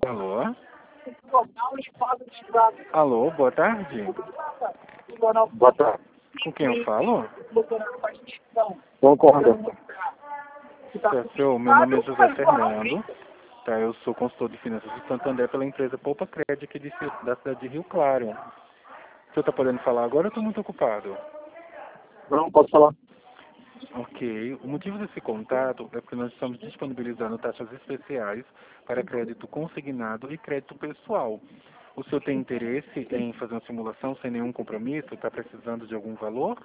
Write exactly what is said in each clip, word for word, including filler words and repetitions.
Alô? Alô, boa tarde. Boa tarde. Com quem eu falo? Concordo. Tá, seu, meu nome é José Fernando. Tá, eu sou consultor de finanças de Santander pela empresa Poupa Crédito aqui de, da cidade de Rio Claro. O senhor está podendo falar agora ou eu estou muito ocupado? Não, posso falar? Ok. O motivo desse contato é porque nós estamos disponibilizando taxas especiais para crédito consignado e crédito pessoal. O senhor tem interesse em fazer uma simulação sem nenhum compromisso? Está precisando de algum valor?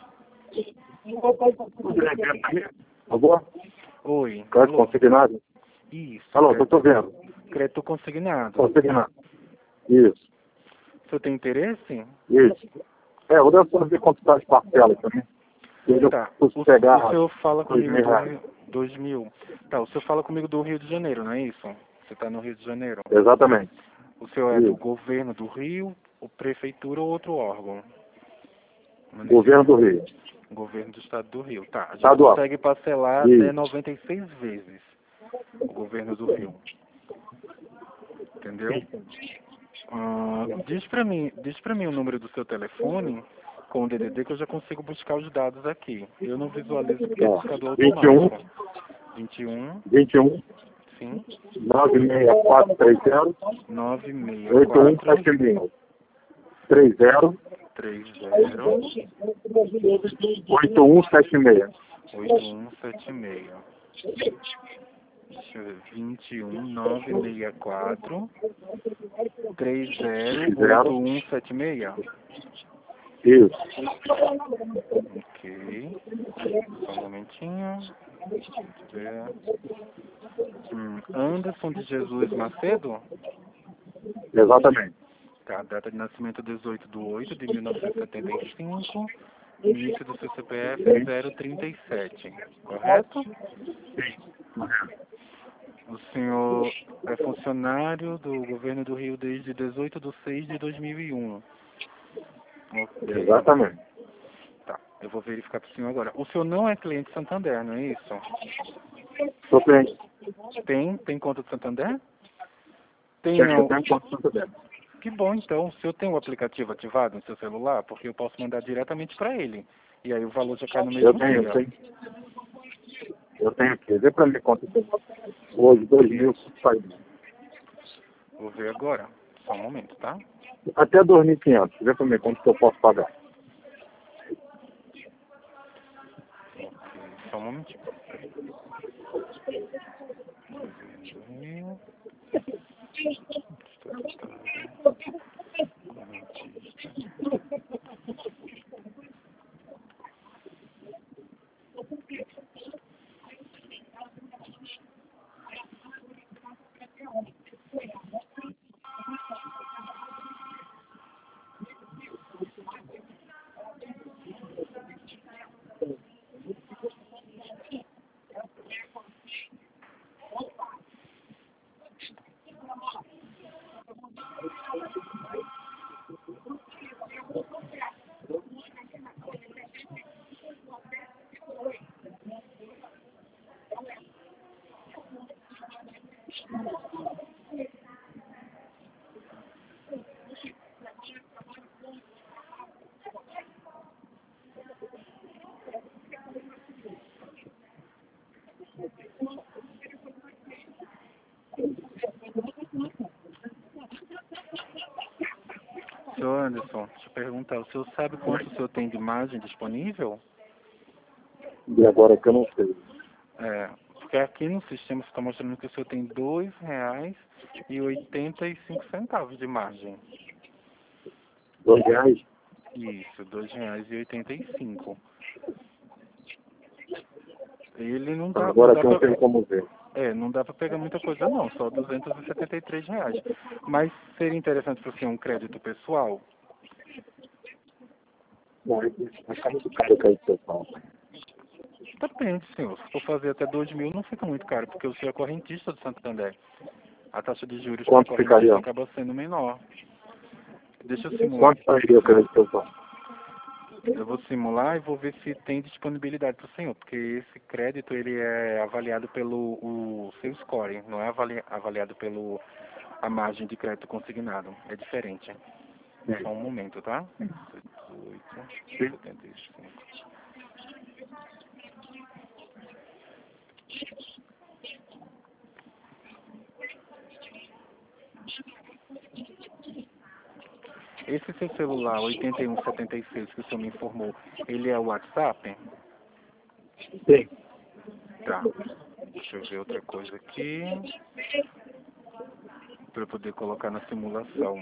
Alô? Oi. Crédito Alô? consignado? Isso. Alô, Crédito, estou vendo. crédito consignado. Consignado. Isso. O senhor tem interesse? Isso. É, eu devo fazer quantidade de parcelas também. Eu Tá. posso O, pegar o senhor fala dois comigo mil do reais. Rio... Dois mil. Tá, o senhor fala comigo do Rio de Janeiro, não é isso? Você está no Rio de Janeiro. Exatamente. O senhor é do Isso. governo do Rio, ou prefeitura ou outro órgão? Governo do Rio. Governo do Estado do Rio. Tá, a gente Estadual. consegue parcelar Isso. até noventa e seis vezes o governo do Rio. Entendeu? Ah, diz pra mim, diz pra mim o número do seu telefone com o D D D que eu já consigo buscar os dados aqui. Eu não visualizo porque é Tá. buscador vinte e um, automático. vinte e um, vinte e um, sim, nove seis quatro três zero, nove seis oito um quatro sete seis. três zero, três zero oito um sete seis. oito um sete seis. Deixa eu ver, vinte e um, nove seis quatro, três zero, oito um sete seis. Isso. Ok. Só um momentinho. Deixa eu ver. Hum, Anderson de Jesus Macedo? Exatamente. Tá, data de nascimento dezoito de oito de mil novecentos e setenta e cinco. Início do seu C P F é zero trinta e sete, correto? O senhor é funcionário do governo do Rio desde dezoito de seis de dois mil e um. Ok. Exatamente. Tá, eu vou verificar para o senhor agora. O senhor não é cliente Santander, não é isso? Sou cliente. Tem? Tem conta do Santander? Tem, Tenho, não. tenho conta Santander. Que bom, então. O senhor tem o aplicativo ativado no seu celular? Porque eu posso mandar diretamente para ele. E aí o valor já cai no Eu mesmo tenho, dia. eu tenho. Eu tenho aqui. Vê pra mim quanto hoje, dois mil, sai. Vou ver agora. Só um momento, tá? Até dois mil e quinhentos. Vê pra mim quanto que eu posso pagar. Ok, só um momentinho. Governo do Rio. Estatutário. Correntista. Senhor Anderson, deixa eu perguntar, o senhor sabe quanto o senhor tem de margem disponível? E agora que eu não sei. É, porque aqui no sistema você está mostrando que o senhor tem dois reais e oitenta e cinco centavos de margem. Dois reais? Isso, dois reais e oitenta e cinco. Ele não dá, não Agora dá que eu não pra, tenho como ver. é, não dá para pegar muita coisa não, só duzentos e setenta e três reais. Mas seria interessante para você um crédito pessoal? Não, vai ficar muito caro o crédito pessoal. Depende, senhor. Se for fazer até dois mil, não fica muito caro, porque o senhor é correntista do Santander. A taxa de juros para Quanto correntista ficaria? acaba sendo menor. Deixa eu simular Quanto aqui para sairia o você. crédito pessoal? Eu vou simular e vou ver se tem disponibilidade para o senhor, porque esse crédito ele é avaliado pelo o seu score, não é avali, avaliado pelo a margem de crédito consignado. É diferente. Sim. Só um momento, tá? Sim. dezoito, setenta e cinco. Esse seu celular oitenta e um setenta e seis que o senhor me informou, ele é o WhatsApp? Sim. Tá. Deixa eu ver outra coisa aqui, para eu poder colocar na simulação.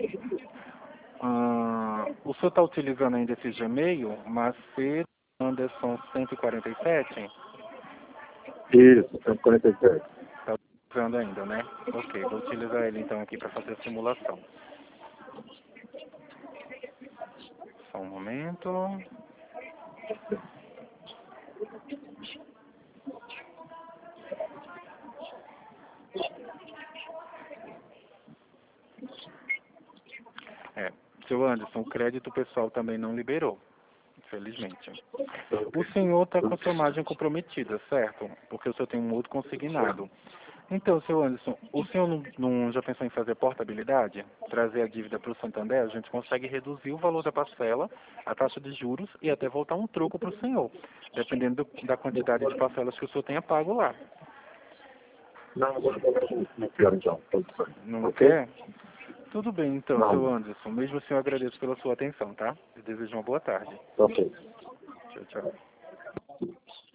Ah, o senhor está utilizando ainda esse Gmail, Macedo Anderson cento e quarenta e sete? Isso, cento e quarenta e sete. Está utilizando ainda, né? Ok, vou utilizar ele então aqui para fazer a simulação. Só um momento. É, seu Anderson, o crédito pessoal também não liberou, infelizmente. O senhor está com a sua margem comprometida, certo? Porque o senhor tem um outro consignado. Então, seu Anderson, o senhor não, não já pensou em fazer portabilidade? Trazer a dívida para o Santander? A gente consegue reduzir o valor da parcela, a taxa de juros e até voltar um troco para o senhor, dependendo do, da quantidade de parcelas que o senhor tenha pago lá. Não, agora não quero então. Não Ok? quer? Tudo bem, então, seu Não. Anderson. Mesmo assim, eu agradeço pela sua atenção, tá? Eu desejo uma boa tarde. Ok. Tchau, tchau.